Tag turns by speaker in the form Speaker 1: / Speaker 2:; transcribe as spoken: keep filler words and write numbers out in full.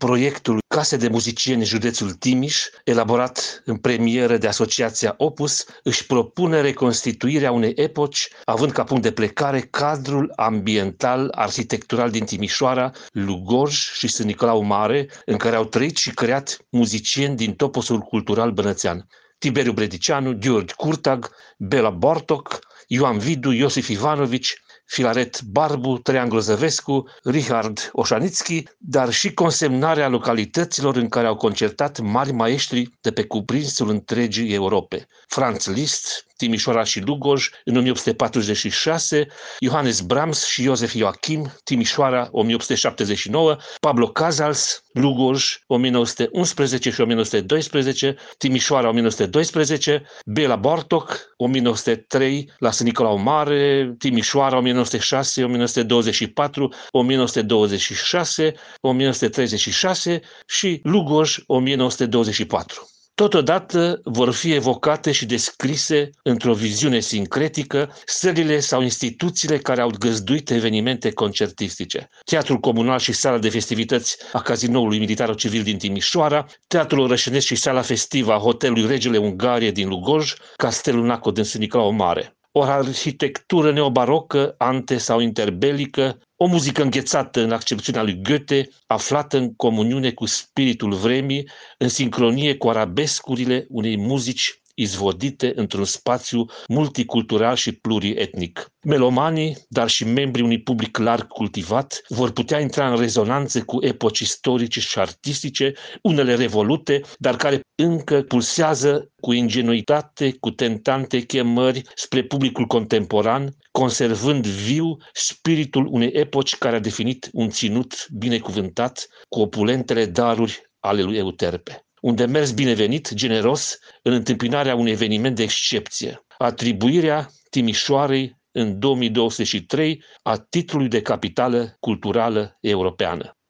Speaker 1: proiectul Case de Muzicieni Județul Timiș, elaborat în premieră de Asociația Opus, își propune reconstituirea unei epoci, având ca punct de plecare cadrul ambiental arhitectural din Timișoara, Lugoj și Sân Nicolau Mare, în care au trăit și creat muzicieni din toposul cultural bănățean: Tiberiu Bredicianu, Gheorghe Curtag, Bela Bartok, Ioan Vidu, Iosif Ivanovici, Filaret Barbu, Traian Grozăvescu, Richard Oșanițchi, dar și consemnarea localităților în care au concertat mari maestri de pe cuprinsul întregii Europe: Franz Liszt, Timișoara și Lugoj în o mie opt sute patruzeci și șase, Johannes Brahms și Joseph Joachim, Timișoara o mie opt sute șaptezeci și nouă, Pablo Casals, Lugoj o mie nouă sute unsprezece și o mie nouă sute doisprezece, Timișoara o mie nouă sute doisprezece, Bela Bartok o mie nouă sute trei la Sân Nicolau Mare, Timișoara o mie nouă sute șase, o mie nouă sute douăzeci și patru, o mie nouă sute douăzeci și șase, o mie nouă sute treizeci și șase și Lugoj o mie nouă sute douăzeci și patru. Totodată vor fi evocate și descrise într-o viziune sincretică sălile sau instituțiile care au găzduit evenimente concertistice: Teatrul Comunal și Sala de Festivități a Cazinoului Militar-Civil din Timișoara, Teatrul Orășenesc și Sala Festivă a Hotelului Regele Ungariei din Lugoj, Castelul Naco din Sân Nicolau Mare. O arhitectură neobarocă, ante sau interbelică, o muzică înghețată în accepțiunea lui Goethe, aflată în comuniune cu spiritul vremii, în sincronie cu arabescurile unei muzici izvodite într-un spațiu multicultural și plurietnic. Melomanii, dar și membrii unui public larg cultivat, vor putea intra în rezonanță cu epoci istorice și artistice, unele revolute, dar care încă pulsează cu ingenuitate, cu tentante chemări spre publicul contemporan, conservând viu spiritul unei epoci care a definit un ținut binecuvântat cu opulentele daruri ale lui Euterpe. Un demers binevenit, generos, în întâmpinarea unui eveniment de excepție: atribuirea Timișoarei în două mii douăzeci și trei a titlului de capitală culturală europeană.